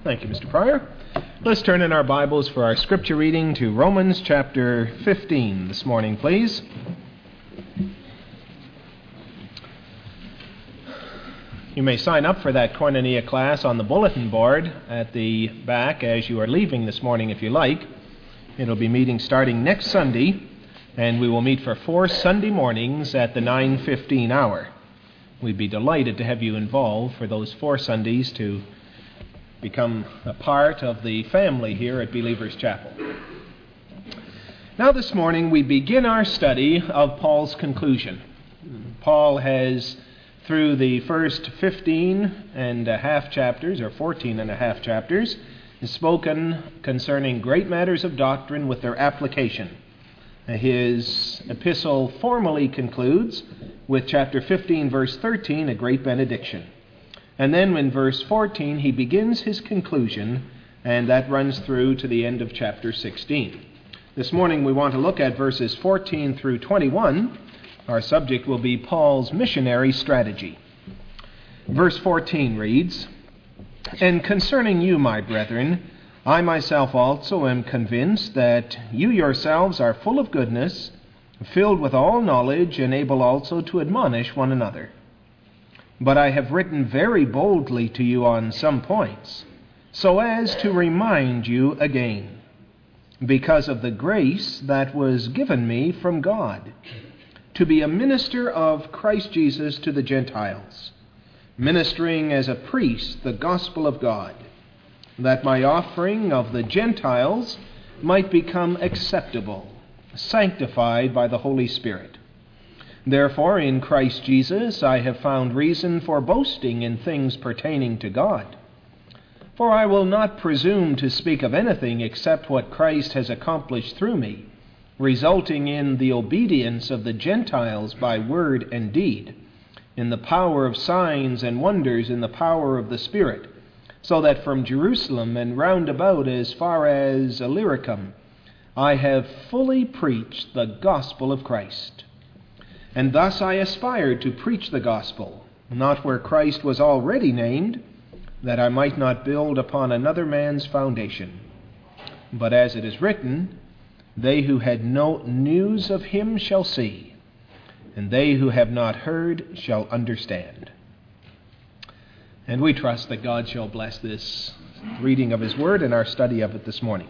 Thank you, Mr. Pryor. Let's turn in our Bibles for our scripture reading to Romans chapter 15 this morning, please. You may sign up for that Koinonia class on the bulletin board at the back as you are leaving this morning if you like. It'll be meeting starting next Sunday, and we will meet for 4 Sunday mornings at the 9:15 hour. We'd be delighted to have you involved for those 4 Sundays to become a part of the family here at Believers Chapel. Now this morning we begin our study of Paul's conclusion. Paul has, through the first 15 and a half chapters, or 14 and a half chapters, spoken concerning great matters of doctrine with their application. His epistle formally concludes with chapter 15, verse 13, a great benediction. And then in verse 14, he begins his conclusion, and that runs through to the end of chapter 16. This morning we want to look at verses 14 through 21. Our subject will be Paul's missionary strategy. Verse 14 reads, "And concerning you, my brethren, I myself also am convinced that you yourselves are full of goodness, filled with all knowledge, and able also to admonish one another. But I have written very boldly to you on some points, so as to remind you again, because of the grace that was given me from God, to be a minister of Christ Jesus to the Gentiles, ministering as a priest the gospel of God, that my offering of the Gentiles might become acceptable, sanctified by the Holy Spirit. Therefore, in Christ Jesus I have found reason for boasting in things pertaining to God. For I will not presume to speak of anything except what Christ has accomplished through me, resulting in the obedience of the Gentiles by word and deed, in the power of signs and wonders, in the power of the Spirit, so that from Jerusalem and round about as far as Illyricum I have fully preached the gospel of Christ. And thus I aspired to preach the gospel, not where Christ was already named, that I might not build upon another man's foundation. But as it is written, they who had no news of him shall see, and they who have not heard shall understand." And we trust that God shall bless this reading of his word and our study of it this morning.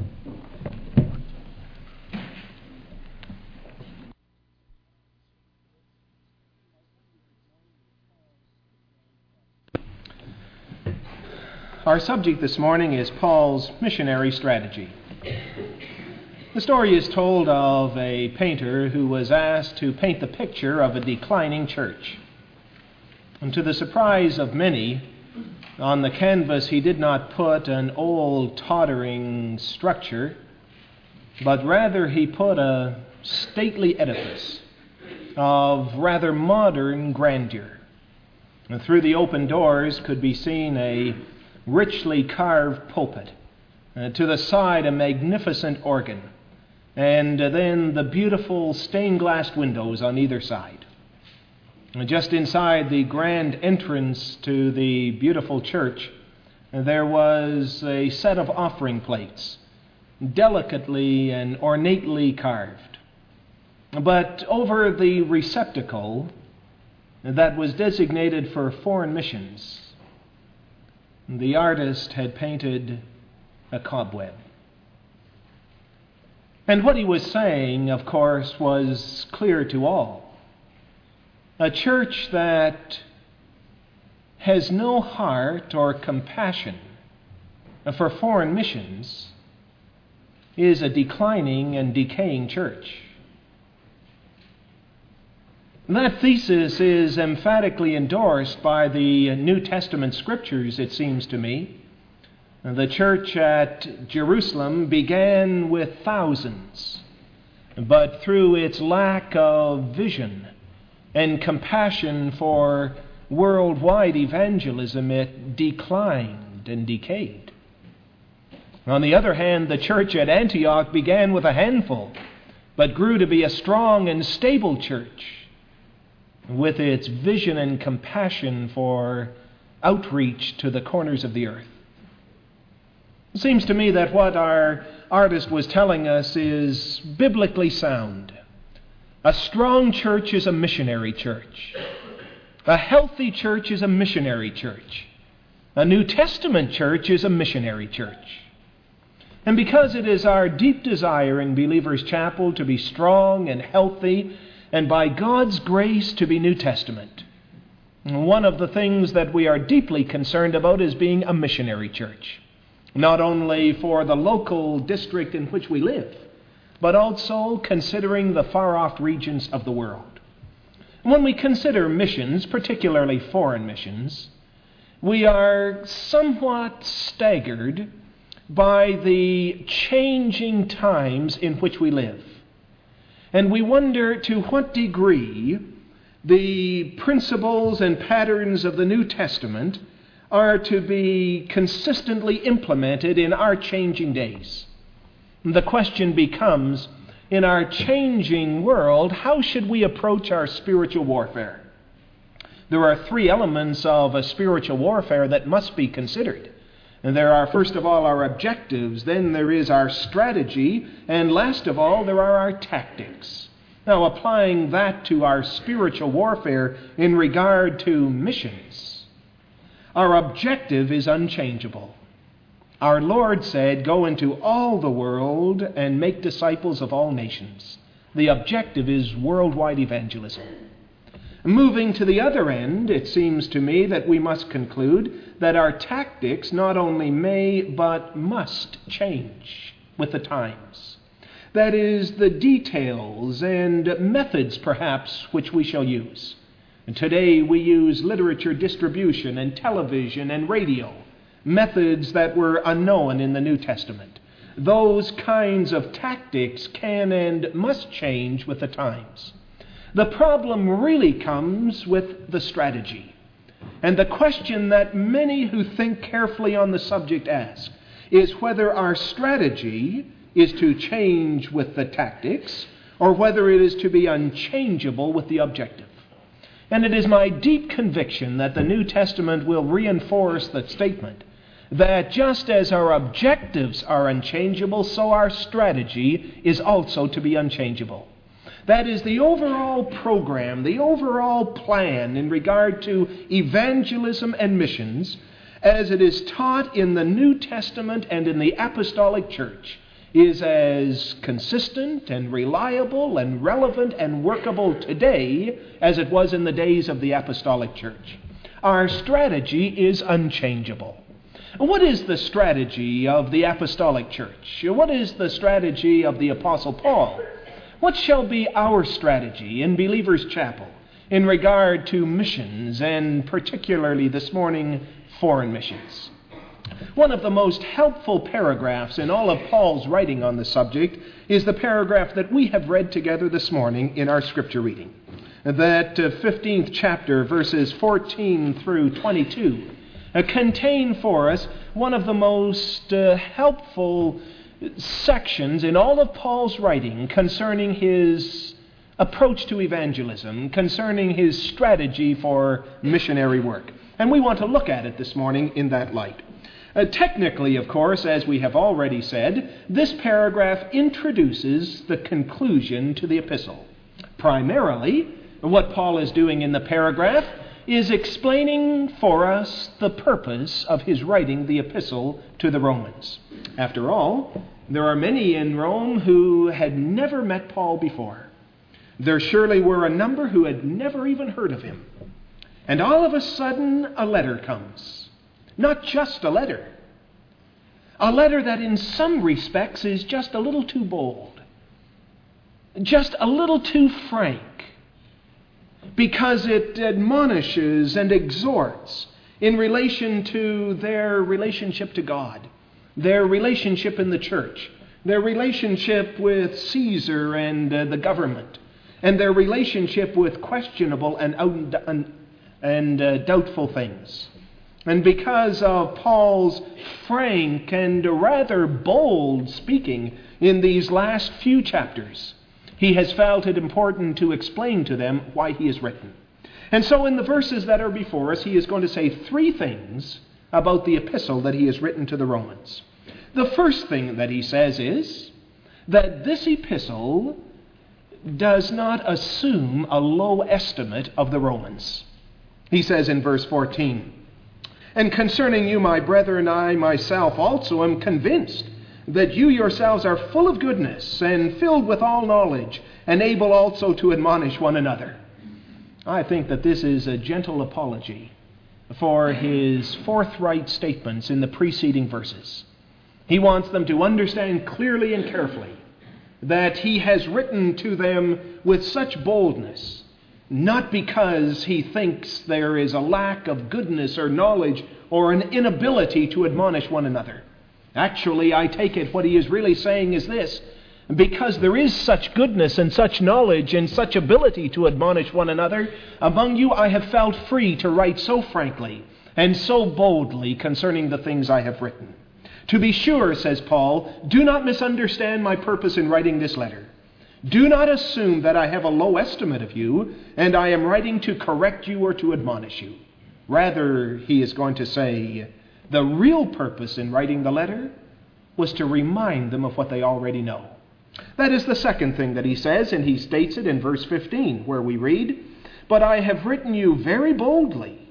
Our subject this morning is Paul's missionary strategy. The story is told of a painter who was asked to paint the picture of a declining church. And to the surprise of many, on the canvas he did not put an old tottering structure, but rather he put a stately edifice of rather modern grandeur. And through the open doors could be seen a richly carved pulpit, to the side a magnificent organ, and then the beautiful stained-glass windows on either side. Just inside the grand entrance to the beautiful church, there was a set of offering plates, delicately and ornately carved. But over the receptacle that was designated for foreign missions, the artist had painted a cobweb. And what he was saying, of course, was clear to all. A church that has no heart or compassion for foreign missions is a declining and decaying church. That thesis is emphatically endorsed by the New Testament scriptures, it seems to me. The church at Jerusalem began with thousands, but through its lack of vision and compassion for worldwide evangelism, it declined and decayed. On the other hand, the church at Antioch began with a handful, but grew to be a strong and stable church, with its vision and compassion for outreach to the corners of the earth. It seems to me that what our artist was telling us is biblically sound. A strong church is a missionary church. A healthy church is a missionary church. A New Testament church is a missionary church. And because it is our deep desire in Believers Chapel to be strong and healthy, and by God's grace to be New Testament, one of the things that we are deeply concerned about is being a missionary church. Not only for the local district in which we live, but also considering the far-off regions of the world. When we consider missions, particularly foreign missions, we are somewhat staggered by the changing times in which we live. And we wonder to what degree the principles and patterns of the New Testament are to be consistently implemented in our changing days. The question becomes, in our changing world, how should we approach our spiritual warfare? There are three elements of a spiritual warfare that must be considered. And there are, first of all, our objectives, then there is our strategy, and last of all, there are our tactics. Now, applying that to our spiritual warfare in regard to missions, our objective is unchangeable. Our Lord said, "Go into all the world and make disciples of all nations." The objective is worldwide evangelism. Moving to the other end, it seems to me that we must conclude that our tactics not only may but must change with the times. That is, the details and methods, perhaps, which we shall use. And today we use literature distribution and television and radio, methods that were unknown in the New Testament. Those kinds of tactics can and must change with the times. The problem really comes with the strategy. And the question that many who think carefully on the subject ask is whether our strategy is to change with the tactics or whether it is to be unchangeable with the objective. And it is my deep conviction that the New Testament will reinforce the statement that just as our objectives are unchangeable, so our strategy is also to be unchangeable. That is, the overall program, the overall plan in regard to evangelism and missions, as it is taught in the New Testament and in the Apostolic Church, is as consistent and reliable and relevant and workable today as it was in the days of the Apostolic Church. Our strategy is unchangeable. What is the strategy of the Apostolic Church? What is the strategy of the Apostle Paul? What shall be our strategy in Believers Chapel in regard to missions, and particularly this morning, foreign missions? One of the most helpful paragraphs in all of Paul's writing on the subject is the paragraph that we have read together this morning in our scripture reading. That 15th chapter, verses 14 through 22, contain for us one of the most helpful sections in all of Paul's writing concerning his approach to evangelism, concerning his strategy for missionary work. And we want to look at it this morning in that light. Technically, of course, as we have already said, this paragraph introduces the conclusion to the epistle. Primarily, what Paul is doing in the paragraph is explaining for us the purpose of his writing the epistle to the Romans. After all, there are many in Rome who had never met Paul before. There surely were a number who had never even heard of him. And all of a sudden, a letter comes. Not just a letter that in some respects is just a little too bold, just a little too frank, because it admonishes and exhorts in relation to their relationship to God, their relationship in the church, their relationship with Caesar and the government, and their relationship with questionable and doubtful things. And because of Paul's frank and rather bold speaking in these last few chapters, he has felt it important to explain to them why he has written. And so in the verses that are before us, he is going to say three things about the epistle that he has written to the Romans. The first thing that he says is that this epistle does not assume a low estimate of the Romans. He says in verse 14, "And concerning you, my brethren, I myself also am convinced that you yourselves are full of goodness and filled with all knowledge, and able also to admonish one another." I think that this is a gentle apology for his forthright statements in the preceding verses. He wants them to understand clearly and carefully that he has written to them with such boldness, not because he thinks there is a lack of goodness or knowledge or an inability to admonish one another. Actually, I take it what he is really saying is this: because there is such goodness and such knowledge and such ability to admonish one another among you, I have felt free to write so frankly and so boldly concerning the things I have written. To be sure, says Paul, do not misunderstand my purpose in writing this letter. Do not assume that I have a low estimate of you and I am writing to correct you or to admonish you. Rather, he is going to say, the real purpose in writing the letter was to remind them of what they already know. That is the second thing that he says, and he states it in verse 15, where we read, "But I have written you very boldly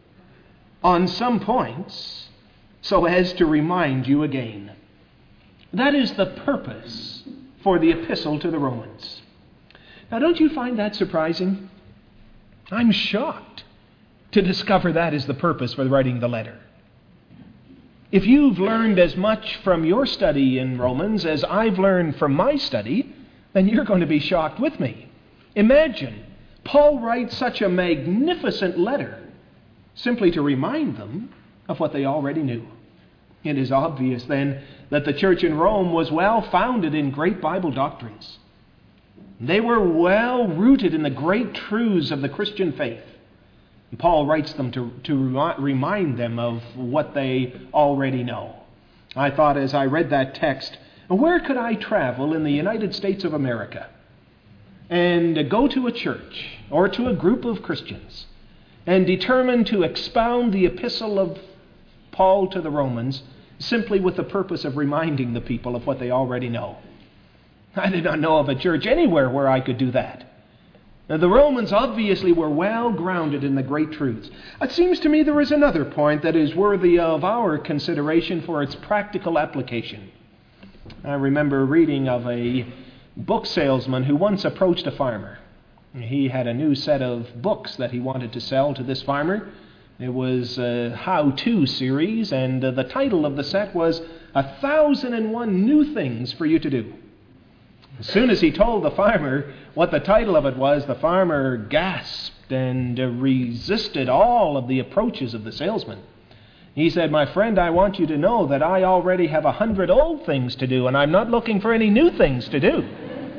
on some points, so as to remind you again." That is the purpose for the epistle to the Romans. Now, don't you find that surprising? I'm shocked to discover that is the purpose for writing the letter. If you've learned as much from your study in Romans as I've learned from my study, then you're going to be shocked with me. Imagine, Paul writes such a magnificent letter simply to remind them of what they already knew. It is obvious then that the church in Rome was well founded in great Bible doctrines. They were well rooted in the great truths of the Christian faith. And Paul writes them to remind them of what they already know. I thought as I read that text, where could I travel in the United States of America and go to a church or to a group of Christians and determine to expound the epistle of Paul to the Romans simply with the purpose of reminding the people of what they already know? I did not know of a church anywhere where I could do that. Now, the Romans obviously were well grounded in the great truths. It seems to me there is another point that is worthy of our consideration for its practical application. I remember reading of a book salesman who once approached a farmer. He had a new set of books that he wanted to sell to this farmer. It was a how-to series, and the title of the set was 1,001 New Things for You to Do. As soon as he told the farmer what the title of it was, the farmer gasped and resisted all of the approaches of the salesman. He said, "My friend, I want you to know that I already have 100 old things to do, and I'm not looking for any new things to do."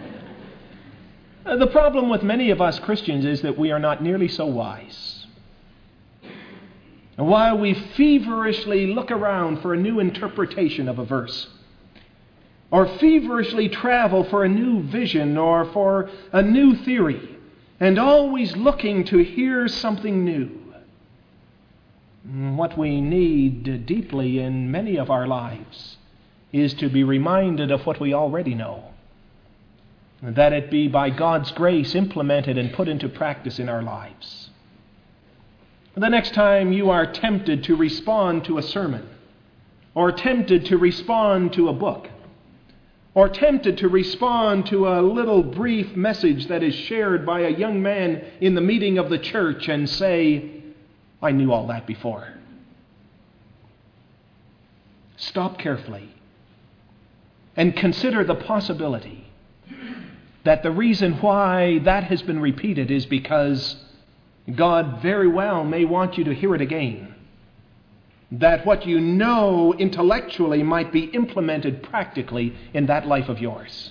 The problem with many of us Christians is that we are not nearly so wise. And while we feverishly look around for a new interpretation of a verse, or feverishly travel for a new vision or for a new theory, and always looking to hear something new, what we need deeply in many of our lives is to be reminded of what we already know, that it be by God's grace implemented and put into practice in our lives. The next time you are tempted to respond to a sermon, or tempted to respond to a book, or tempted to respond to a little brief message that is shared by a young man in the meeting of the church and say, "I knew all that before." Stop carefully and consider the possibility that the reason why that has been repeated is because God very well may want you to hear it again. That what you know intellectually might be implemented practically in that life of yours.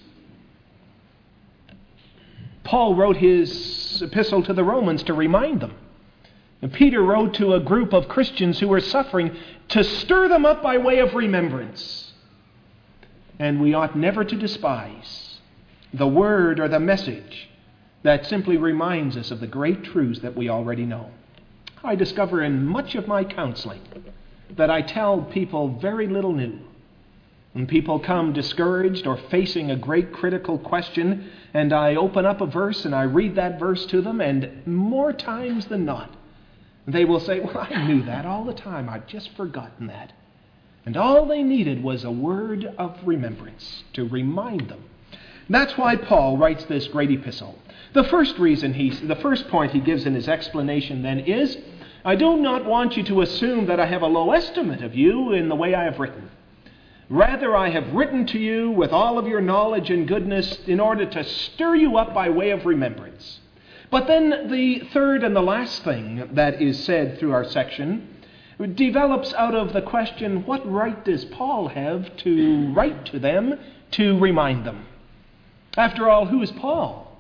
Paul wrote his epistle to the Romans to remind them. And Peter wrote to a group of Christians who were suffering to stir them up by way of remembrance. And we ought never to despise the word or the message that simply reminds us of the great truths that we already know. I discover in much of my counseling that I tell people very little new. When people come discouraged or facing a great critical question, and I open up a verse and I read that verse to them, and more times than not, they will say, well, I knew that all the time. I'd just forgotten that. And all they needed was a word of remembrance to remind them. That's why Paul writes this great epistle. The first point he gives in his explanation then is, I do not want you to assume that I have a low estimate of you in the way I have written. Rather, I have written to you with all of your knowledge and goodness in order to stir you up by way of remembrance. But then the third and the last thing that is said through our section develops out of the question, what right does Paul have to write to them to remind them? After all, who is Paul?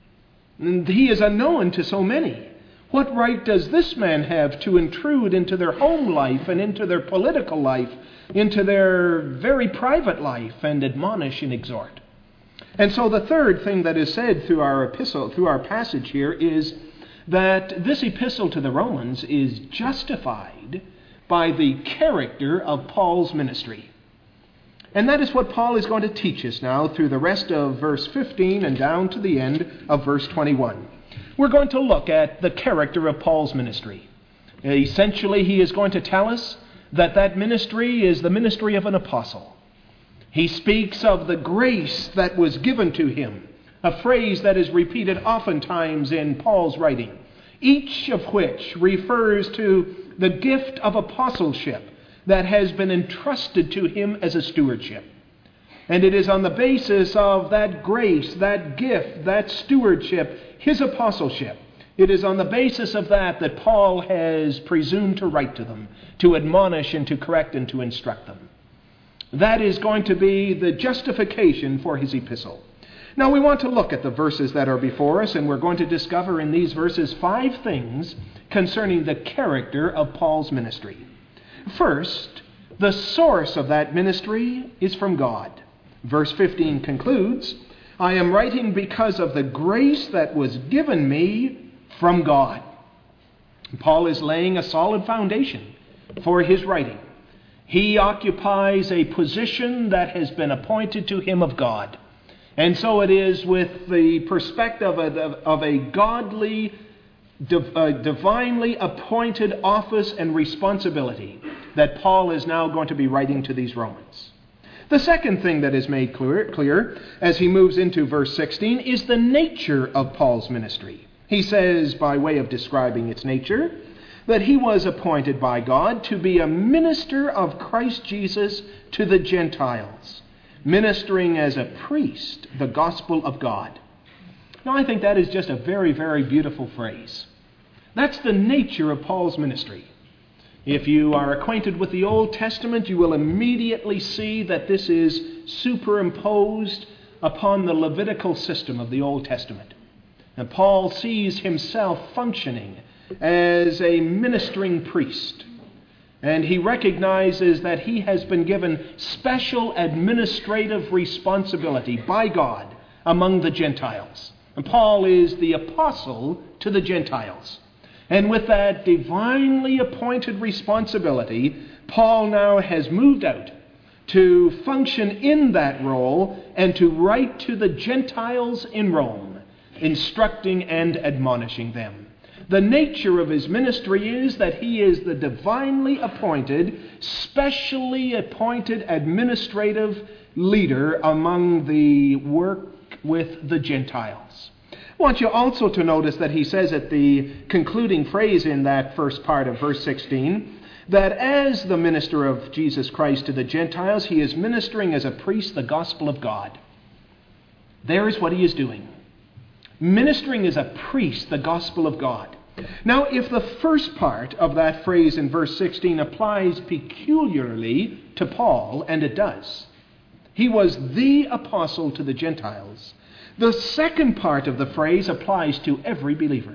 And he is unknown to so many. What right does this man have to intrude into their home life and into their political life, into their very private life, and admonish and exhort? And so the third thing that is said through our epistle, through our passage here, is that this epistle to the Romans is justified by the character of Paul's ministry. And that is what Paul is going to teach us now through the rest of verse 15 and down to the end of verse 21. We're going to look at the character of Paul's ministry. Essentially, he is going to tell us that ministry is the ministry of an apostle. He speaks of the grace that was given to him, a phrase that is repeated oftentimes in Paul's writing, each of which refers to the gift of apostleship that has been entrusted to him as a stewardship. And it is on the basis of that grace, that gift, that stewardship, his apostleship, it is on the basis of that Paul has presumed to write to them, to admonish and to correct and to instruct them. That is going to be the justification for his epistle. Now we want to look at the verses that are before us, and we're going to discover in these verses 5 things concerning the character of Paul's ministry. First, the source of that ministry is from God. Verse 15 concludes, I am writing because of the grace that was given me from God. Paul is laying a solid foundation for his writing. He occupies a position that has been appointed to him of God. And so it is with the perspective of a godly, divinely appointed office and responsibility that Paul is now going to be writing to these Romans. The second thing that is made clear as he moves into verse 16 is the nature of Paul's ministry. He says, by way of describing its nature, that he was appointed by God to be a minister of Christ Jesus to the Gentiles, ministering as a priest the gospel of God. Now, I think that is just a very, very beautiful phrase. That's the nature of Paul's ministry. If you are acquainted with the Old Testament, you will immediately see that this is superimposed upon the Levitical system of the Old Testament. And Paul sees himself functioning as a ministering priest. And he recognizes that he has been given special administrative responsibility by God among the Gentiles. And Paul is the apostle to the Gentiles. And with that divinely appointed responsibility, Paul now has moved out to function in that role and to write to the Gentiles in Rome, instructing and admonishing them. The nature of his ministry is that he is the divinely appointed, specially appointed administrative leader among the work with the Gentiles. I want you also to notice that he says at the concluding phrase in that first part of verse 16, that as the minister of Jesus Christ to the Gentiles, he is ministering as a priest the gospel of God. There is what he is doing. Ministering as a priest the gospel of God. Now, if the first part of that phrase in verse 16 applies peculiarly to Paul, and it does, he was the apostle to the Gentiles, the second part of the phrase applies to every believer.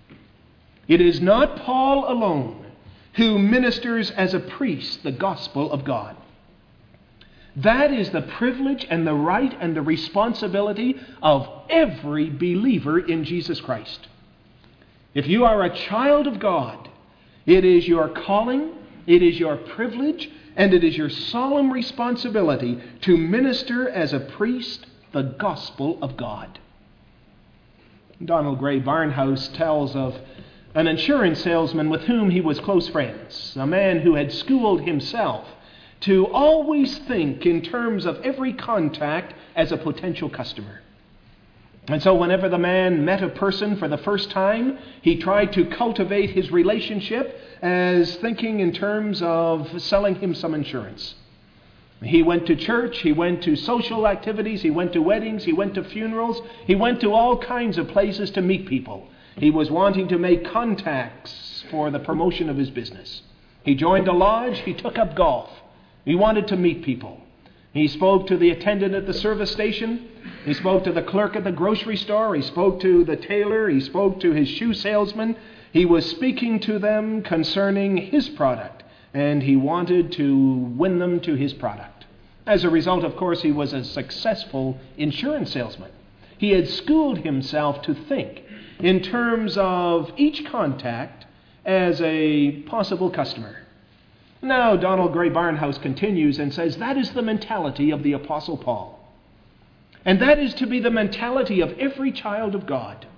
It is not Paul alone who ministers as a priest the gospel of God. That is the privilege and the right and the responsibility of every believer in Jesus Christ. If you are a child of God, it is your calling, It is your privilege and it is your solemn responsibility to minister as a priest the gospel of God. Donald Gray Barnhouse tells of an insurance salesman with whom he was close friends, a man who had schooled himself to always think in terms of every contact as a potential customer. And so whenever the man met a person for the first time, he tried to cultivate his relationship as thinking in terms of selling him some insurance. He went to church, he went to social activities, he went to weddings, he went to funerals, he went to all kinds of places to meet people. He was wanting to make contacts for the promotion of his business. He joined a lodge, he took up golf. He wanted to meet people. He spoke to the attendant at the service station. He spoke to the clerk at the grocery store. He spoke to the tailor. He spoke to his shoe salesman. He was speaking to them concerning his product, and he wanted to win them to his product. As a result, of course, he was a successful insurance salesman. He had schooled himself to think in terms of each contact as a possible customer. Now, Donald Gray Barnhouse continues and says that is the mentality of the Apostle Paul. And that is to be the mentality of every child of God.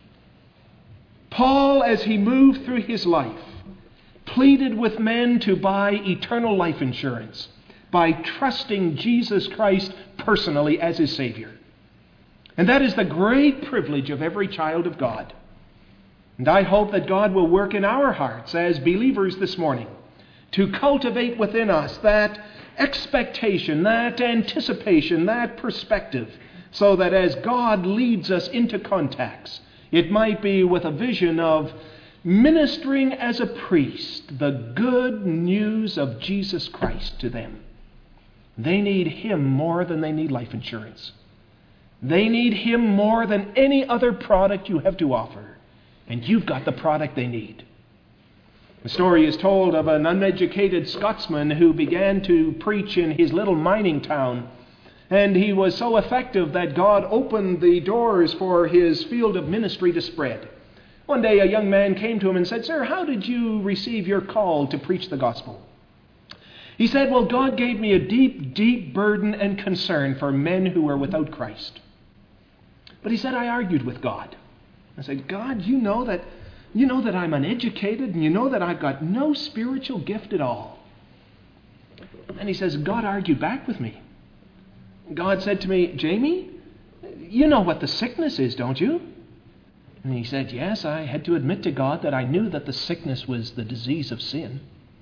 Paul, as he moved through his life, pleaded with men to buy eternal life insurance by trusting Jesus Christ personally as his Savior. And that is the great privilege of every child of God. And I hope that God will work in our hearts as believers this morning to cultivate within us that expectation, that anticipation, that perspective, so that as God leads us into contacts, it might be with a vision of ministering as a priest the good news of Jesus Christ to them. They need Him more than they need life insurance. They need Him more than any other product you have to offer. And you've got the product they need. The story is told of an uneducated Scotsman who began to preach in his little mining town. And he was so effective that God opened the doors for his field of ministry to spread. One day a young man came to him and said, "Sir, how did you receive your call to preach the gospel?" He said, "Well, God gave me a deep, deep burden and concern for men who were without Christ." But he said, "I argued with God. I said, God, you know that I'm uneducated, and you know that I've got no spiritual gift at all." And he says, God argued back with me. God said to me, "Jamie, you know what the sickness is, don't you?" And he said, "Yes, I had to admit to God that I knew that the sickness was the disease of sin."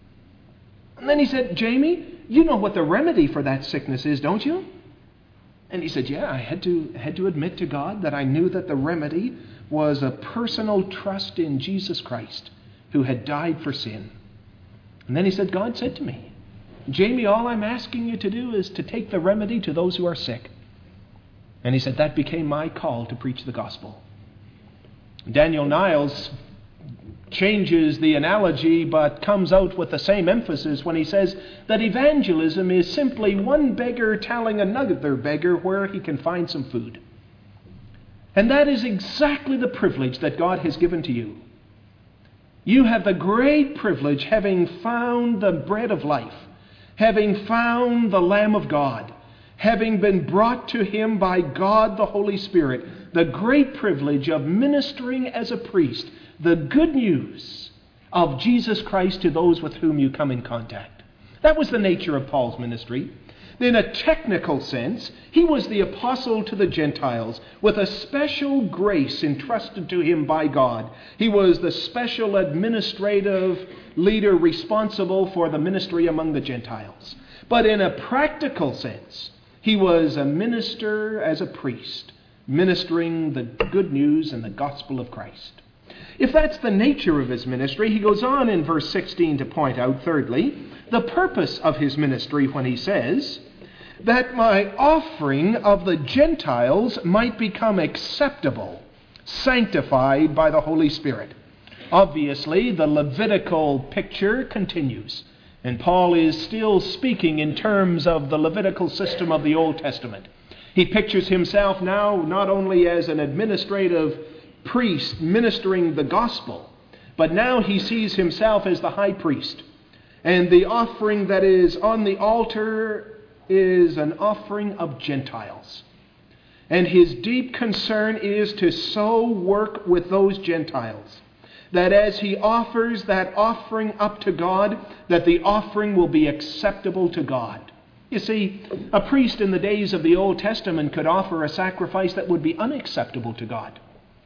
And then he said, "Jamie, you know what the remedy for that sickness is, don't you?" And he said, "Yeah, I had to admit to God that I knew that the remedy was a personal trust in Jesus Christ, who had died for sin." And then he said, God said to me, "Jamie, all I'm asking you to do is to take the remedy to those who are sick." And he said, that became my call to preach the gospel. Daniel Niles changes the analogy, but comes out with the same emphasis when he says that evangelism is simply one beggar telling another beggar where he can find some food. And that is exactly the privilege that God has given to you. You have the great privilege, having found the bread of life, having found the Lamb of God, having been brought to Him by God the Holy Spirit, the great privilege of ministering as a priest the good news of Jesus Christ to those with whom you come in contact. That was the nature of Paul's ministry. In a technical sense, he was the apostle to the Gentiles with a special grace entrusted to him by God. He was the special administrative leader responsible for the ministry among the Gentiles. But in a practical sense, he was a minister as a priest, ministering the good news and the gospel of Christ. If that's the nature of his ministry, he goes on in verse 16 to point out, thirdly, the purpose of his ministry when he says, that my offering of the Gentiles might become acceptable, sanctified by the Holy Spirit. Obviously, the Levitical picture continues, and Paul is still speaking in terms of the Levitical system of the Old Testament. He pictures himself now not only as an administrative priest ministering the gospel, but now he sees himself as the high priest. And the offering that is on the altar is an offering of Gentiles. And his deep concern is to so work with those Gentiles that as he offers that offering up to God, that the offering will be acceptable to God. You see, a priest in the days of the Old Testament could offer a sacrifice that would be unacceptable to God,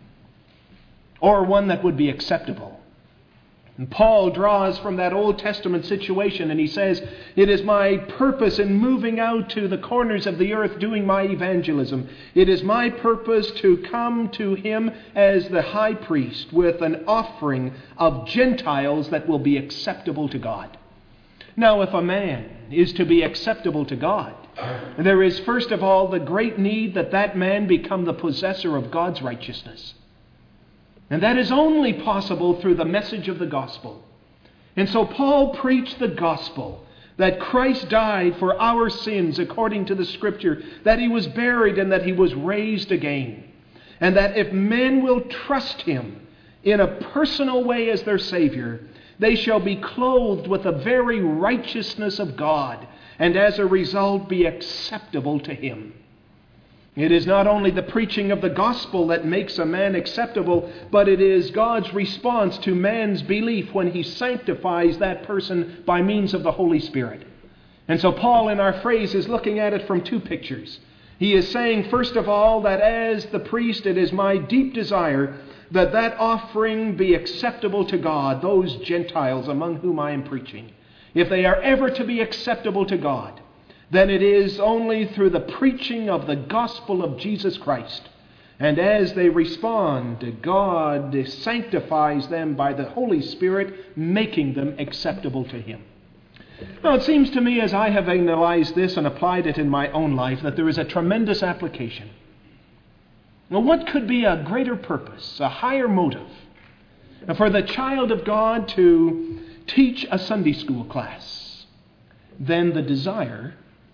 or one that would be acceptable. And Paul draws from that Old Testament situation, and he says, it is my purpose in moving out to the corners of the earth doing my evangelism. It is my purpose to come to him as the high priest with an offering of Gentiles that will be acceptable to God. Now, if a man is to be acceptable to God, there is first of all the great need that that man become the possessor of God's righteousness. And that is only possible through the message of the gospel. And so Paul preached the gospel, that Christ died for our sins according to the Scripture, that he was buried and that he was raised again. And that if men will trust him in a personal way as their Savior, they shall be clothed with the very righteousness of God, and as a result be acceptable to him. It is not only the preaching of the gospel that makes a man acceptable, but it is God's response to man's belief when he sanctifies that person by means of the Holy Spirit. And so Paul in our phrase is looking at it from two pictures. He is saying, first of all, that as the priest, it is my deep desire that that offering be acceptable to God, those Gentiles among whom I am preaching. If they are ever to be acceptable to God, then it is only through the preaching of the gospel of Jesus Christ. And as they respond, God sanctifies them by the Holy Spirit, making them acceptable to him. Now, it seems to me, as I have analyzed this and applied it in my own life, that there is a tremendous application. Well, what could be a greater purpose, a higher motive, for the child of God to teach a Sunday school class than the desire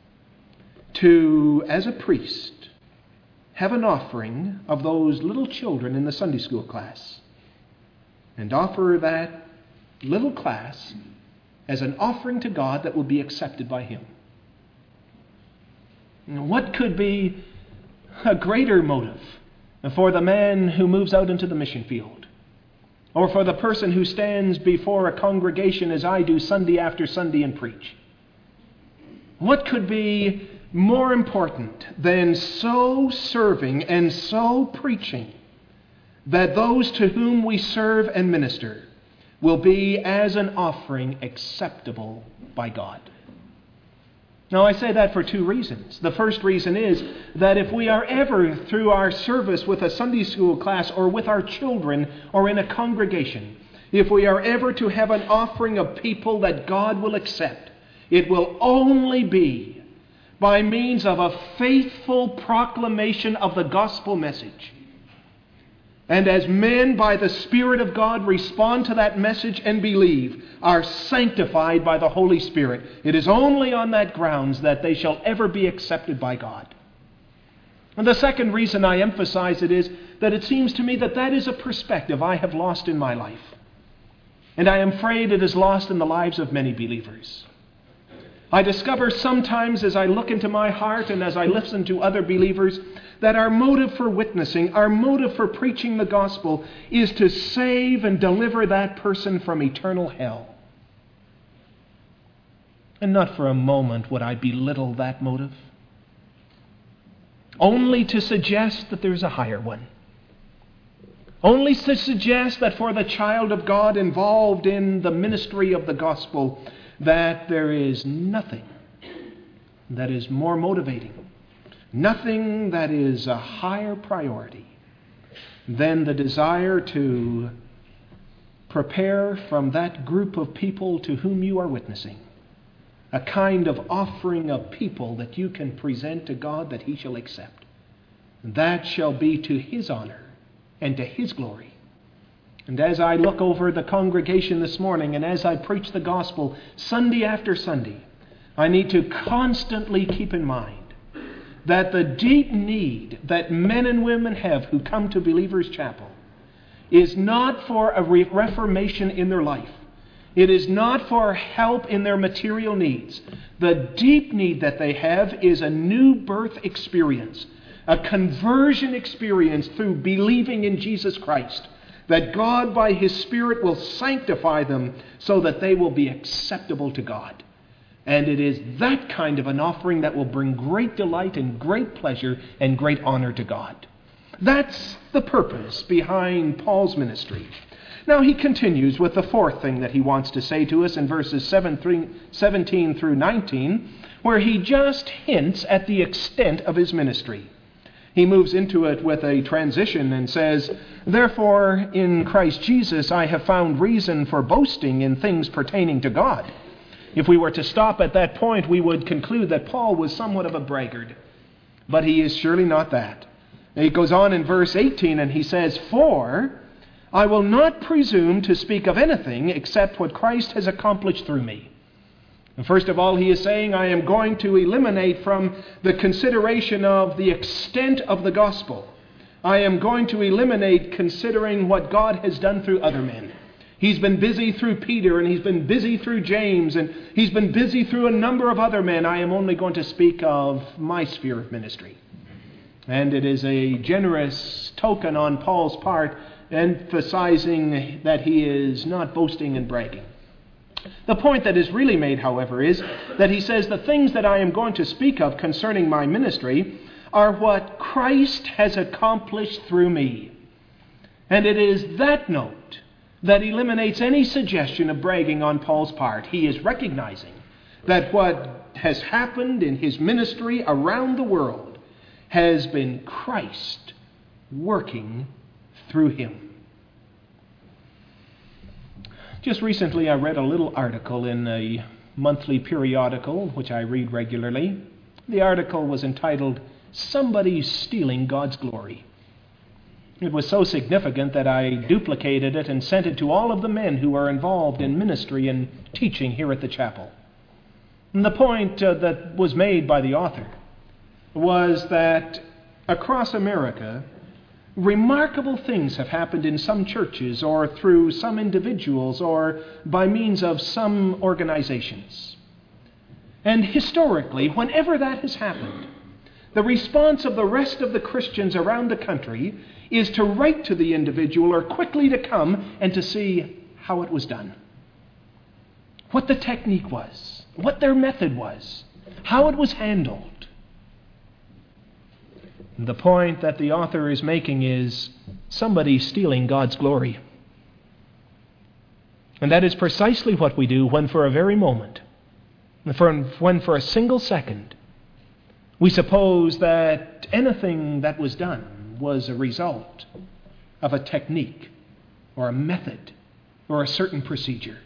to, as a priest, have an offering of those little children in the Sunday school class and offer that little class as an offering to God that will be accepted by him? What could be a greater motive for the man who moves out into the mission field, or for the person who stands before a congregation as I do Sunday after Sunday and preach? What could be more important than so serving and so preaching that those to whom we serve and minister will be as an offering acceptable by God? Now, I say that for two reasons. The first reason is that if we are ever, through our service with a Sunday school class or with our children or in a congregation, if we are ever to have an offering of people that God will accept, it will only be by means of a faithful proclamation of the gospel message. And as men, by the Spirit of God, respond to that message and believe, are sanctified by the Holy Spirit, it is only on that grounds that they shall ever be accepted by God. And the second reason I emphasize it is that it seems to me that that is a perspective I have lost in my life. And I am afraid it is lost in the lives of many believers. I discover sometimes as I look into my heart and as I listen to other believers that our motive for witnessing, our motive for preaching the gospel is to save and deliver that person from eternal hell. And not for a moment would I belittle that motive, only to suggest that there's a higher one. Only to suggest that for the child of God involved in the ministry of the gospel, that there is nothing that is more motivating, nothing that is a higher priority than the desire to prepare from that group of people to whom you are witnessing a kind of offering of people that you can present to God that he shall accept. That shall be to his honor and to his glory. And as I look over the congregation this morning and as I preach the gospel Sunday after Sunday, I need to constantly keep in mind that the deep need that men and women have who come to Believers' Chapel is not for a reformation in their life. It is not for help in their material needs. The deep need that they have is a new birth experience, a conversion experience through believing in Jesus Christ, that God by His Spirit will sanctify them so that they will be acceptable to God. And it is that kind of an offering that will bring great delight and great pleasure and great honor to God. That's the purpose behind Paul's ministry. Now he continues with the fourth thing that he wants to say to us in verses 17 through 19, where he just hints at the extent of his ministry. He moves into it with a transition and says, "Therefore, in Christ Jesus, I have found reason for boasting in things pertaining to God." If we were to stop at that point, we would conclude that Paul was somewhat of a braggart. But he is surely not that. He goes on in verse 18 and he says, "For I will not presume to speak of anything except what Christ has accomplished through me." And first of all, he is saying, I am going to eliminate from the consideration of the extent of the gospel. I am going to eliminate considering what God has done through other men. He's been busy through Peter, and He's been busy through James, and He's been busy through a number of other men. I am only going to speak of my sphere of ministry. And it is a generous token on Paul's part, emphasizing that he is not boasting and bragging. The point that is really made, however, is that he says the things that I am going to speak of concerning my ministry are what Christ has accomplished through me. And it is that note that eliminates any suggestion of bragging on Paul's part. He is recognizing that what has happened in his ministry around the world has been Christ working through him. Just recently I read a little article in a monthly periodical which I read regularly. The article was entitled, "Somebody's Stealing God's Glory." It was so significant that I duplicated it and sent it to all of the men who are involved in ministry and teaching here at the chapel. And the point that was made by the author was that across America, remarkable things have happened in some churches or through some individuals or by means of some organizations. And historically, whenever that has happened, the response of the rest of the Christians around the country is to write to the individual or quickly to come and to see how it was done, what the technique was, what their method was, how it was handled. The point that the author is making is somebody stealing God's glory. And that is precisely what we do when for a very moment, when for a single second, we suppose that anything that was done was a result of a technique or a method or a certain procedure.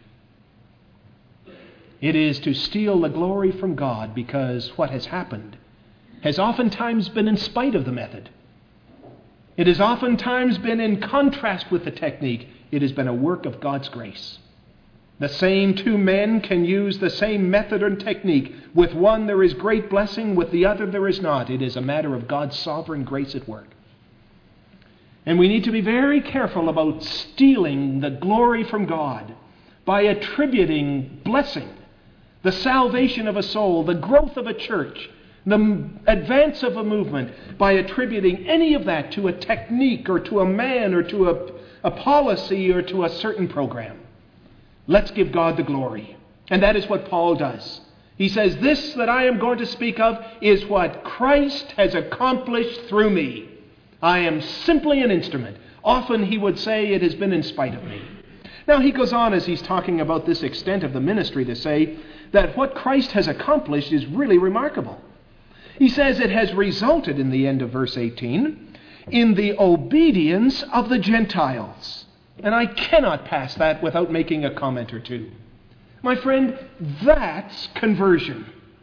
It is to steal the glory from God because what has happened has oftentimes been in spite of the method. It has oftentimes been in contrast with the technique. It has been a work of God's grace. The same two men can use the same method and technique. With one there is great blessing, with the other there is not. It is a matter of God's sovereign grace at work. And we need to be very careful about stealing the glory from God by attributing blessing, the salvation of a soul, the growth of a church, the advance of a movement, by attributing any of that to a technique or to a man or to a policy or to a certain program. Let's give God the glory. And that is what Paul does. He says, this that I am going to speak of is what Christ has accomplished through me. I am simply an instrument. Often he would say it has been in spite of me. Now he goes on as he's talking about this extent of the ministry to say that what Christ has accomplished is really remarkable. He says it has resulted, in the end of verse 18, in the obedience of the Gentiles. And I cannot pass that without making a comment or two. My friend, that's conversion.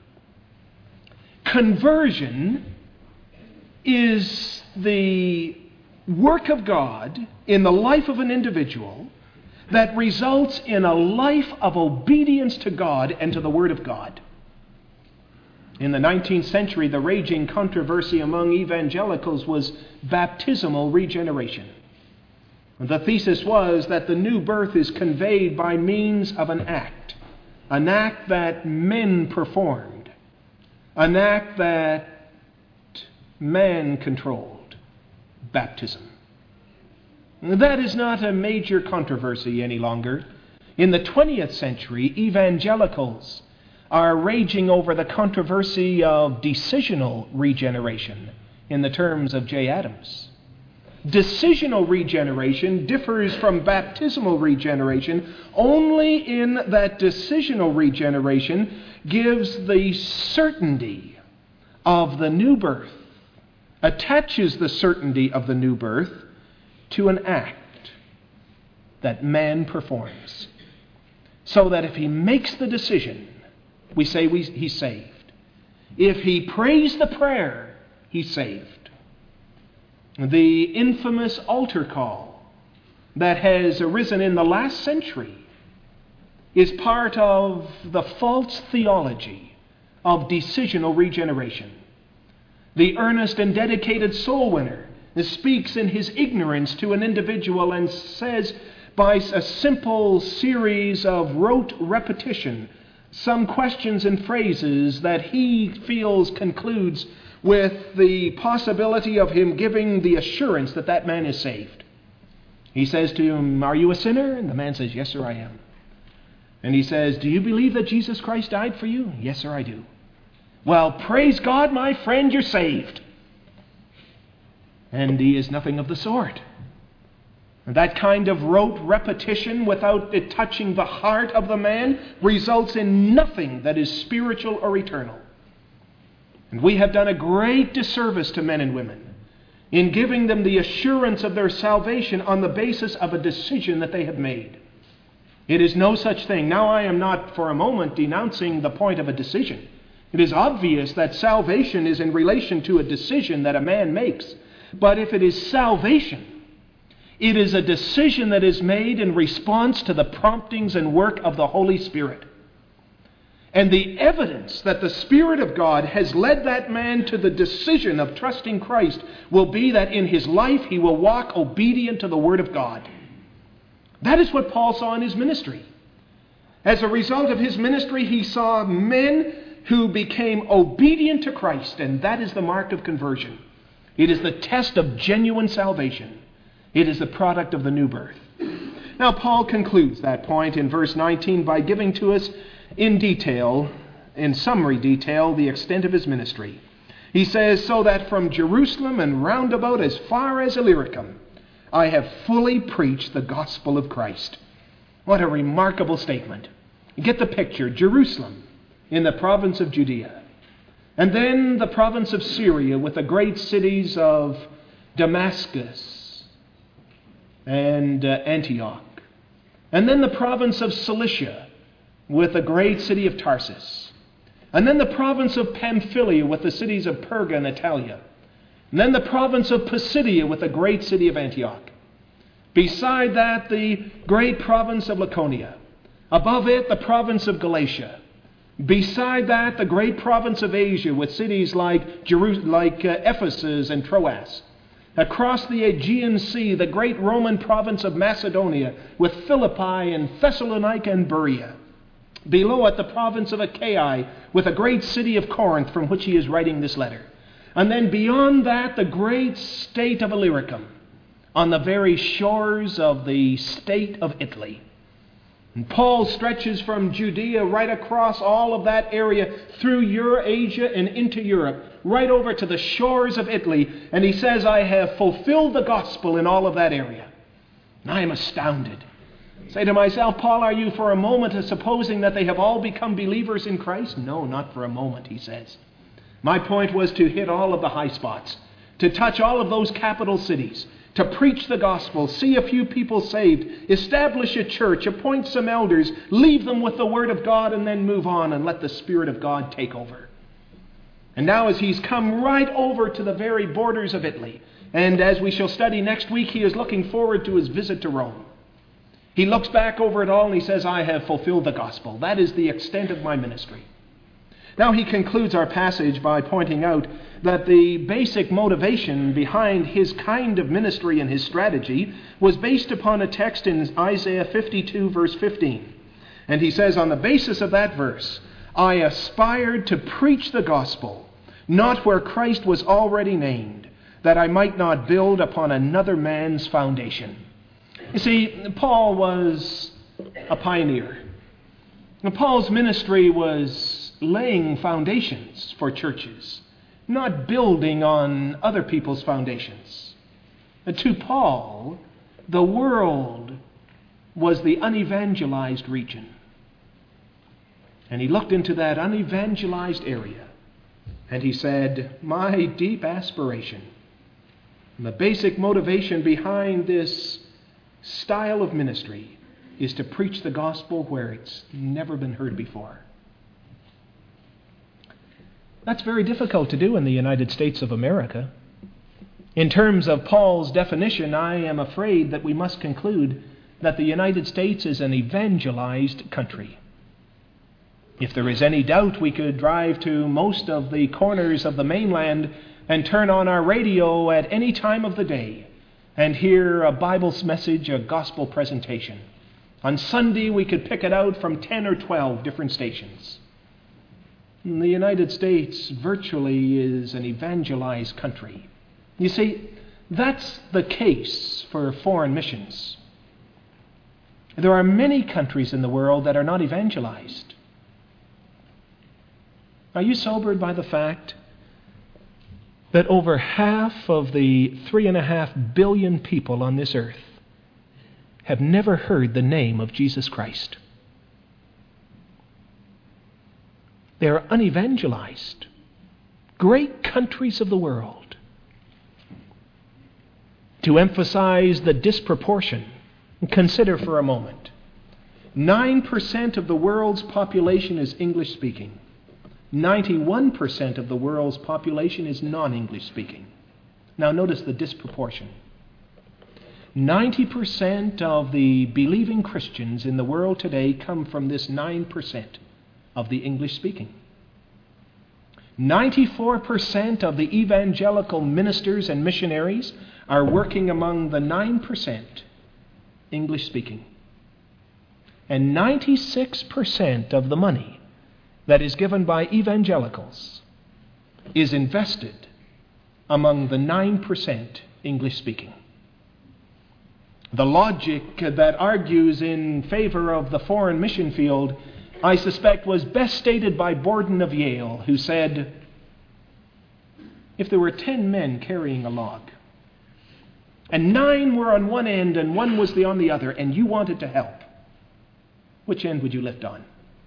Conversion is the work of God in the life of an individual that results in a life of obedience to God and to the Word of God. In the 19th century, the raging controversy among evangelicals was baptismal regeneration. The thesis was that the new birth is conveyed by means of an act that men performed, an act that man controlled, baptism. That is not a major controversy any longer. In the 20th century, evangelicals are raging over the controversy of decisional regeneration in the terms of J. Adams. Decisional regeneration differs from baptismal regeneration only in that decisional regeneration gives the certainty of the new birth, attaches the certainty of the new birth to an act that man performs. So that if he makes the decision, we say he's saved. If he prays the prayer, he's saved. The infamous altar call that has arisen in the last century is part of the false theology of decisional regeneration. The earnest and dedicated soul winner speaks in his ignorance to an individual and says, by a simple series of rote repetition, some questions and phrases that he feels concludes with the possibility of him giving the assurance that that man is saved. He says to him, "Are you a sinner?" And the man says, "Yes, sir, I am." And he says, "Do you believe that Jesus Christ died for you?" "Yes, sir, I do." "Well, praise God, my friend, you're saved." And he is nothing of the sort. That kind of rote repetition without it touching the heart of the man results in nothing that is spiritual or eternal. And we have done a great disservice to men and women in giving them the assurance of their salvation on the basis of a decision that they have made. It is no such thing. Now, I am not for a moment denouncing the point of a decision. It is obvious that salvation is in relation to a decision that a man makes. But if it is salvation, it is a decision that is made in response to the promptings and work of the Holy Spirit. And the evidence that the Spirit of God has led that man to the decision of trusting Christ will be that in his life he will walk obedient to the Word of God. That is what Paul saw in his ministry. As a result of his ministry, he saw men who became obedient to Christ, and that is the mark of conversion. It is the test of genuine salvation. It is the product of the new birth. Now, Paul concludes that point in verse 19 by giving to us in detail, in summary detail, the extent of his ministry. He says, "So that from Jerusalem and round about as far as Illyricum, I have fully preached the gospel of Christ." What a remarkable statement. Get the picture. Jerusalem in the province of Judea. And then the province of Syria with the great cities of Damascus and Antioch. And then the province of Cilicia with the great city of Tarsus. And then the province of Pamphylia with the cities of Perga and Attalia. And then the province of Pisidia with the great city of Antioch. Beside that, the great province of Laconia. Above it, the province of Galatia. Beside that, the great province of Asia with cities like Ephesus and Troas. Across the Aegean Sea, the great Roman province of Macedonia with Philippi and Thessalonica and Berea. Below it, the province of Achaia with a great city of Corinth from which he is writing this letter. And then beyond that, the great state of Illyricum on the very shores of the state of Italy. And Paul stretches from Judea right across all of that area through Eurasia and into Europe, right over to the shores of Italy. And he says, "I have fulfilled the gospel in all of that area." And I am astounded. Say to myself, "Paul, are you for a moment supposing that they have all become believers in Christ?" No, not for a moment, he says. My point was to hit all of the high spots, to touch all of those capital cities, to preach the gospel, see a few people saved, establish a church, appoint some elders, leave them with the Word of God, and then move on and let the Spirit of God take over. And now as he's come right over to the very borders of Italy, and as we shall study next week, he is looking forward to his visit to Rome. He looks back over it all and he says, "I have fulfilled the gospel. That is the extent of my ministry." Now he concludes our passage by pointing out that the basic motivation behind his kind of ministry and his strategy was based upon a text in Isaiah 52, verse 15. And he says, on the basis of that verse, I aspired to preach the gospel, not where Christ was already named, that I might not build upon another man's foundation. You see, Paul was a pioneer. And Paul's ministry was laying foundations for churches, not building on other people's foundations. And to Paul, the world was the unevangelized region. And he looked into that unevangelized area and he said, my deep aspiration, and the basic motivation behind this style of ministry is to preach the gospel where it's never been heard before. That's very difficult to do in the United States of America. In terms of Paul's definition, I am afraid that we must conclude that the United States is an evangelized country. If there is any doubt, we could drive to most of the corners of the mainland and turn on our radio at any time of the day and hear a Bible message, a gospel presentation. On Sunday, we could pick it out from 10 or 12 different stations. The United States virtually is an evangelized country. You see, that's the case for foreign missions. There are many countries in the world that are not evangelized. Are you sobered by the fact that over half of the 3.5 billion people on this earth have never heard the name of Jesus Christ? They are unevangelized. Great countries of the world. To emphasize the disproportion, consider for a moment. 9% of the world's population is English speaking. 91% of the world's population is non-English speaking. Now notice the disproportion. 90% of the believing Christians in the world today come from this 9% of the English speaking. 94% of the evangelical ministers and missionaries are working among the 9% English speaking. And 96% of the money that is given by evangelicals is invested among the 9% English speaking. The logic that argues in favor of the foreign mission field, I suspect, was best stated by Borden of Yale, who said, if there were 10 men carrying a log, and 9 were on one end and 1 was on the other, and you wanted to help, which end would you lift on?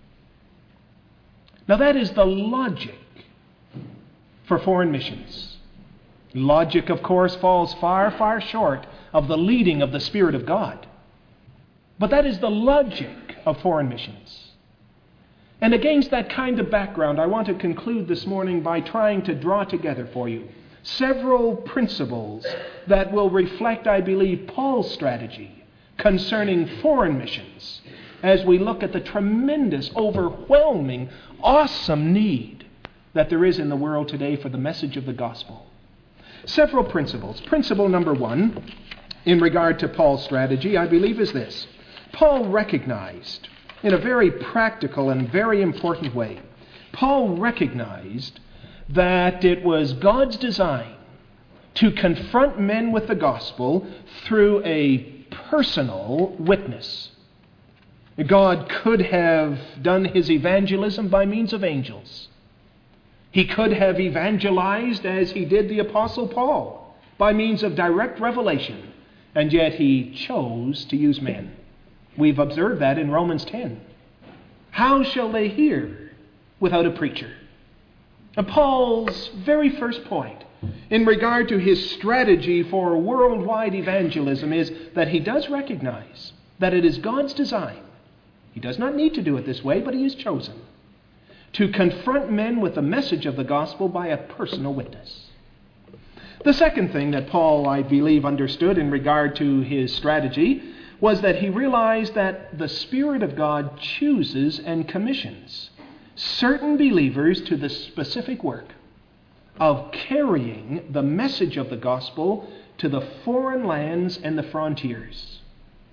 Now that is the logic for foreign missions. Logic, of course, falls far, far short of the leading of the Spirit of God. But that is the logic of foreign missions. And against that kind of background, I want to conclude this morning by trying to draw together for you several principles that will reflect, I believe, Paul's strategy concerning foreign missions as we look at the tremendous, overwhelming, awesome need that there is in the world today for the message of the gospel. Several principles. Principle number 1, in regard to Paul's strategy, I believe is this. Paul recognized, in a very practical and very important way, Paul recognized that it was God's design to confront men with the gospel through a personal witness. God could have done his evangelism by means of angels. He could have evangelized as he did the Apostle Paul by means of direct revelation, and yet he chose to use men. We've observed that in Romans 10. How shall they hear without a preacher? And Paul's very first point in regard to his strategy for worldwide evangelism is that he does recognize that it is God's design. He does not need to do it this way, but he has chosen to confront men with the message of the gospel by a personal witness. The second thing that Paul, I believe, understood in regard to his strategy was that he realized that the Spirit of God chooses and commissions certain believers to the specific work of carrying the message of the gospel to the foreign lands and the frontiers.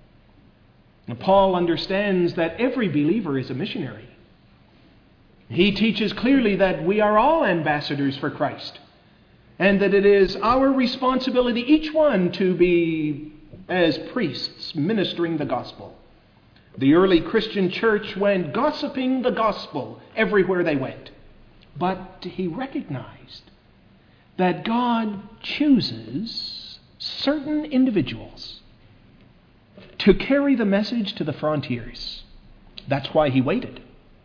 And Paul understands that every believer is a missionary. He teaches clearly that we are all ambassadors for Christ, and that it is our responsibility, each one, to be, as priests, ministering the gospel. The early Christian church went gossiping the gospel everywhere they went. But he recognized that God chooses certain individuals to carry the message to the frontiers. That's why he waited.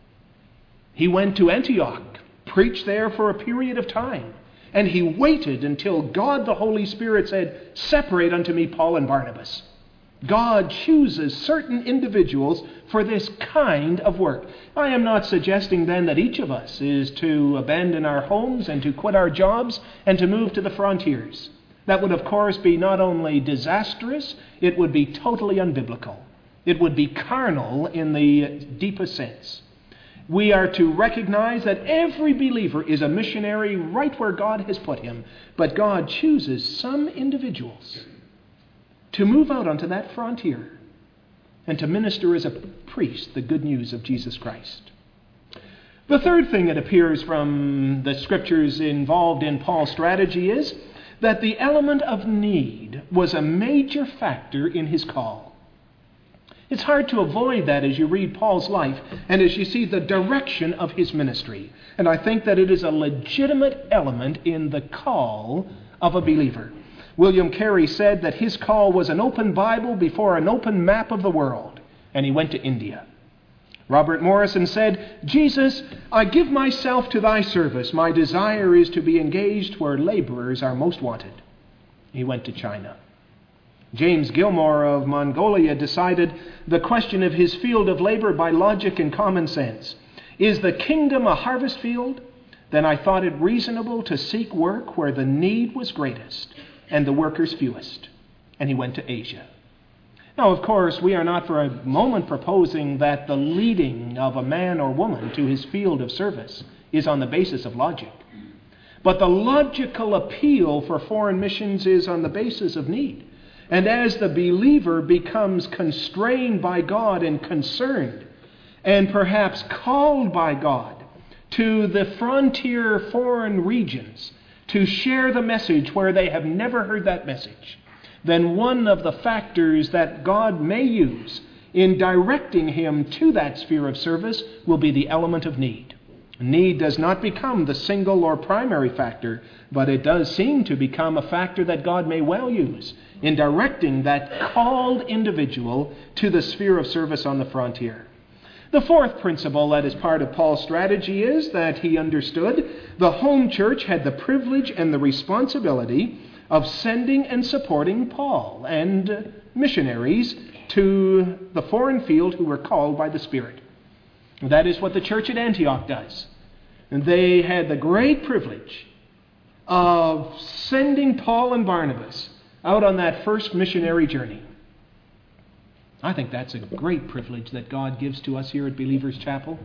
He went to Antioch, preached there for a period of time, and he waited until God the Holy Spirit said, "Separate unto me Paul and Barnabas." God chooses certain individuals for this kind of work. I am not suggesting then that each of us is to abandon our homes and to quit our jobs and to move to the frontiers. That would, of course, be not only disastrous, it would be totally unbiblical. It would be carnal in the deepest sense. We are to recognize that every believer is a missionary right where God has put him, but God chooses some individuals to move out onto that frontier and to minister as a priest the good news of Jesus Christ. The third thing that appears from the scriptures involved in Paul's strategy is that the element of need was a major factor in his call. It's hard to avoid that as you read Paul's life and as you see the direction of his ministry. And I think that it is a legitimate element in the call of a believer. William Carey said that his call was an open Bible before an open map of the world, and he went to India. Robert Morrison said, "Jesus, I give myself to thy service. My desire is to be engaged where laborers are most wanted." He went to China. James Gilmore of Mongolia decided the question of his field of labor by logic and common sense. Is the kingdom a harvest field? Then I thought it reasonable to seek work where the need was greatest and the workers fewest. And he went to Asia. Now, of course, we are not for a moment proposing that the leading of a man or woman to his field of service is on the basis of logic. But the logical appeal for foreign missions is on the basis of need. And as the believer becomes constrained by God and concerned, and perhaps called by God to the frontier foreign regions to share the message where they have never heard that message, then one of the factors that God may use in directing him to that sphere of service will be the element of need. Need does not become the single or primary factor, but it does seem to become a factor that God may well use in directing that called individual to the sphere of service on the frontier. The fourth principle that is part of Paul's strategy is that he understood the home church had the privilege and the responsibility of sending and supporting Paul and missionaries to the foreign field who were called by the Spirit. That is what the church at Antioch does. And they had the great privilege of sending Paul and Barnabas out on that first missionary journey. I think that's a great privilege that God gives to us here at Believers Chapel.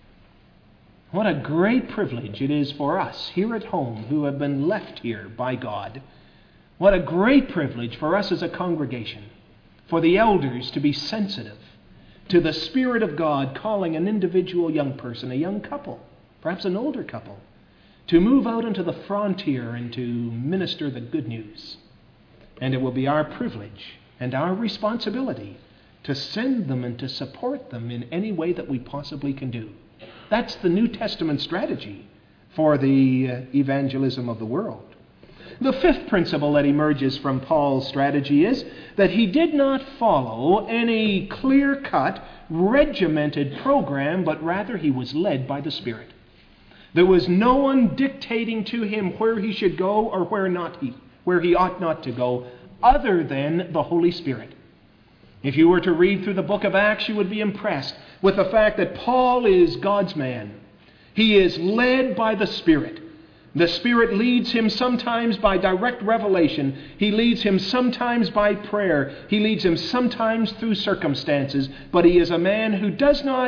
What a great privilege it is for us here at home who have been left here by God. What a great privilege for us as a congregation, for the elders to be sensitive to the Spirit of God calling an individual young person, a young couple, perhaps an older couple, to move out into the frontier and to minister the good news. And it will be our privilege and our responsibility to send them and to support them in any way that we possibly can do. That's the New Testament strategy for the evangelism of the world. The fifth principle that emerges from Paul's strategy is that he did not follow any clear-cut, regimented program, but rather he was led by the Spirit. There was no one dictating to him where he should go or where he ought not to go, other than the Holy Spirit. If you were to read through the book of Acts, you would be impressed with the fact that Paul is God's man. He is led by the Spirit. The Spirit leads him sometimes by direct revelation. He leads him sometimes by prayer. He leads him sometimes through circumstances. But he is a man who does not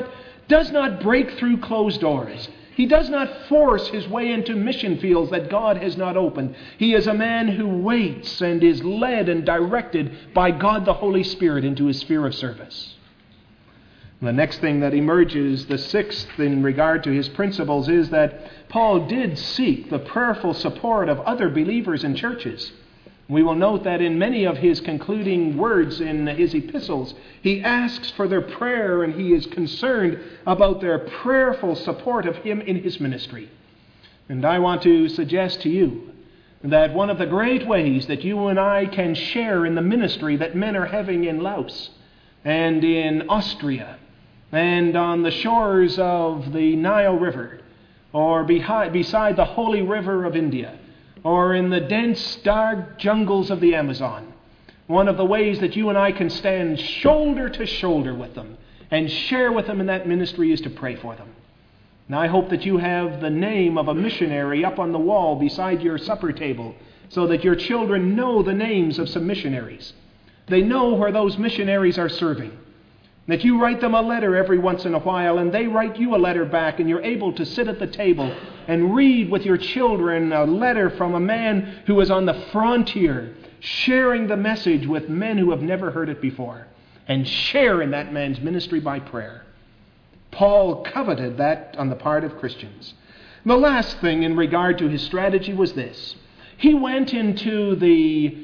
does not break through closed doors. He does not force his way into mission fields that God has not opened. He is a man who waits and is led and directed by God the Holy Spirit into his sphere of service. The next thing that emerges, the sixth in regard to his principles, is that Paul did seek the prayerful support of other believers in churches. We will note that in many of his concluding words in his epistles, he asks for their prayer and he is concerned about their prayerful support of him in his ministry. And I want to suggest to you that one of the great ways that you and I can share in the ministry that men are having in Laos and in Austria and on the shores of the Nile River or beside the holy river of India, or in the dense, dark jungles of the Amazon. One of the ways that you and I can stand shoulder to shoulder with them and share with them in that ministry is to pray for them. And I hope that you have the name of a missionary up on the wall beside your supper table so that your children know the names of some missionaries. They know where those missionaries are serving. That you write them a letter every once in a while and they write you a letter back, and you're able to sit at the table and read with your children a letter from a man who is on the frontier, sharing the message with men who have never heard it before, and share in that man's ministry by prayer. Paul coveted that on the part of Christians. The last thing in regard to his strategy was this. He went into the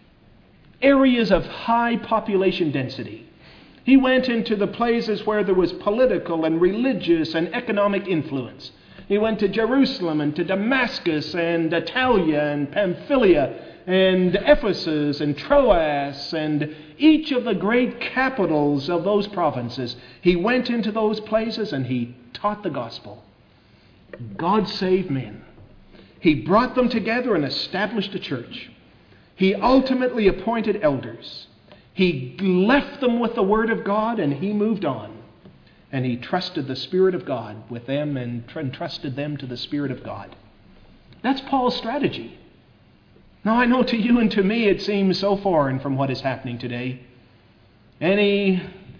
areas of high population density. He went into the places where there was political and religious and economic influence. He went to Jerusalem and to Damascus and Attalia and Pamphylia and Ephesus and Troas and each of the great capitals of those provinces. He went into those places and he taught the gospel. God saved men. He brought them together and established a church. He ultimately appointed elders. He left them with the Word of God and he moved on. And he trusted the Spirit of God with them and entrusted them to the Spirit of God. That's Paul's strategy. Now I know to you and to me it seems so foreign from what is happening today. Any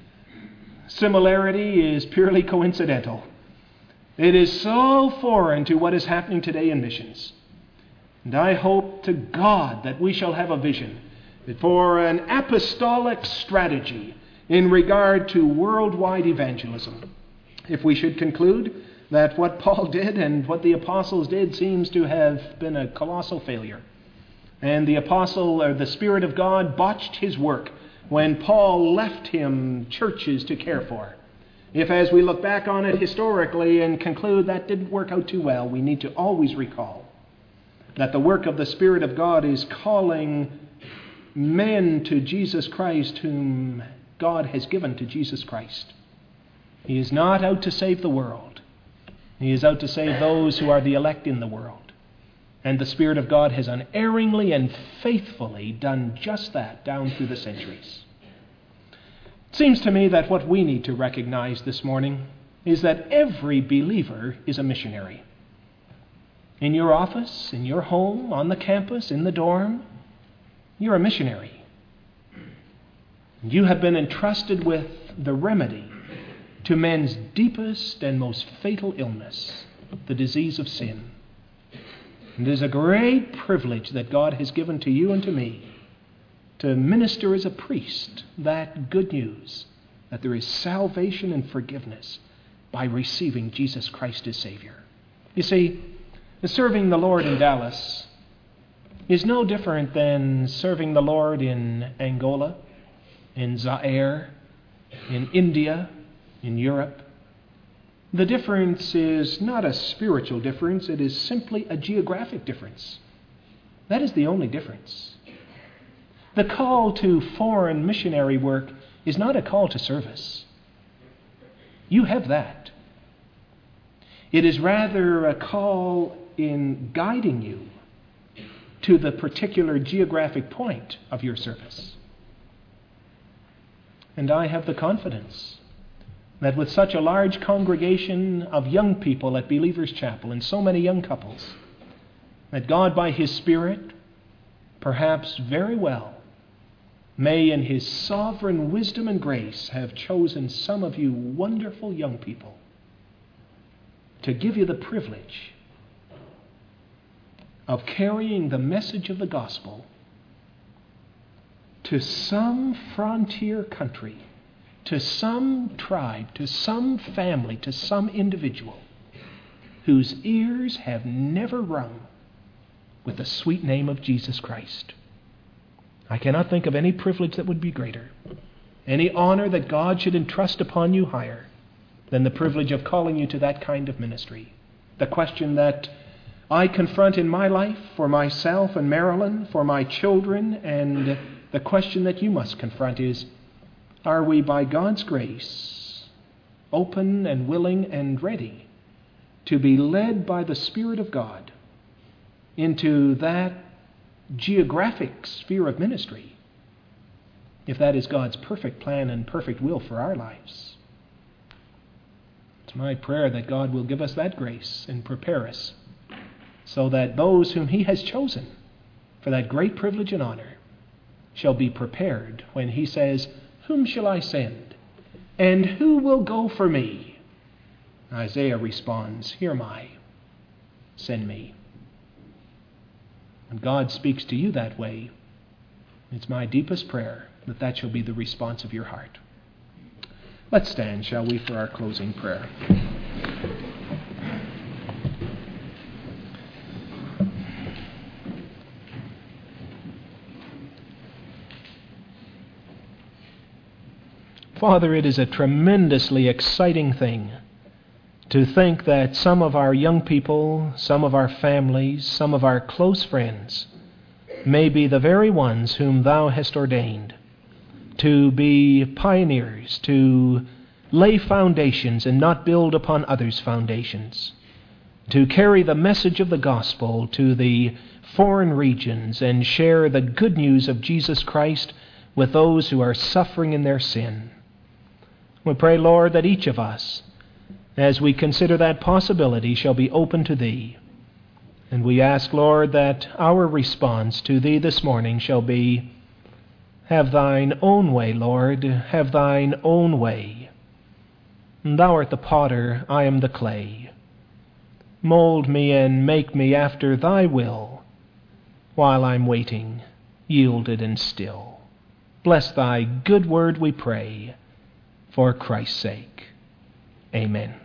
similarity is purely coincidental. It is so foreign to what is happening today in missions. And I hope to God that we shall have a vision for an apostolic strategy in regard to worldwide evangelism. If we should conclude that what Paul did and what the apostles did seems to have been a colossal failure, and the Spirit of God botched his work when Paul left him churches to care for. If as we look back on it historically and conclude that didn't work out too well, we need to always recall that the work of the Spirit of God is calling men to Jesus Christ whom God has given to Jesus Christ. He is not out to save the world. He is out to save those who are the elect in the world. And the Spirit of God has unerringly and faithfully done just that down through the centuries. It seems to me that what we need to recognize this morning is that every believer is a missionary. In your office, in your home, on the campus, in the dorm, you're a missionary. You have been entrusted with the remedy to men's deepest and most fatal illness, the disease of sin. And it is a great privilege that God has given to you and to me to minister as a priest that good news, that there is salvation and forgiveness by receiving Jesus Christ as Savior. You see, serving the Lord in Dallas is no different than serving the Lord in Angola, in Zaire, in India, in Europe. The difference is not a spiritual difference, it is simply a geographic difference. That is the only difference. The call to foreign missionary work is not a call to service. You have that. It is rather a call in guiding you to the particular geographic point of your service. And I have the confidence that with such a large congregation of young people at Believers Chapel and so many young couples, that God by His Spirit, perhaps very well, may in his sovereign wisdom and grace have chosen some of you wonderful young people to give you the privilege of carrying the message of the gospel to some frontier country, to some tribe, to some family, to some individual whose ears have never rung with the sweet name of Jesus Christ. I cannot think of any privilege that would be greater, any honor that God should entrust upon you higher than the privilege of calling you to that kind of ministry. The question that I confront in my life for myself and Marilyn, for my children, and the question that you must confront is, are we by God's grace open and willing and ready to be led by the Spirit of God into that geographic sphere of ministry, if that is God's perfect plan and perfect will for our lives? It's my prayer that God will give us that grace and prepare us so that those whom He has chosen for that great privilege and honor shall be prepared when He says, "Whom shall I send? And who will go for me?" Isaiah responds, "Here am I, send me." When God speaks to you that way, it's my deepest prayer that that shall be the response of your heart. Let's stand, shall we, for our closing prayer. Father, it is a tremendously exciting thing to think that some of our young people, some of our families, some of our close friends may be the very ones whom Thou hast ordained to be pioneers, to lay foundations and not build upon others' foundations, to carry the message of the gospel to the foreign regions and share the good news of Jesus Christ with those who are suffering in their sin. We pray, Lord, that each of us, as we consider that possibility, shall be open to Thee. And we ask, Lord, that our response to Thee this morning shall be, have Thine own way, Lord, have Thine own way. Thou art the potter, I am the clay. Mold me and make me after Thy will, while I'm waiting, yielded and still. Bless Thy good word, we pray, for Christ's sake. Amen.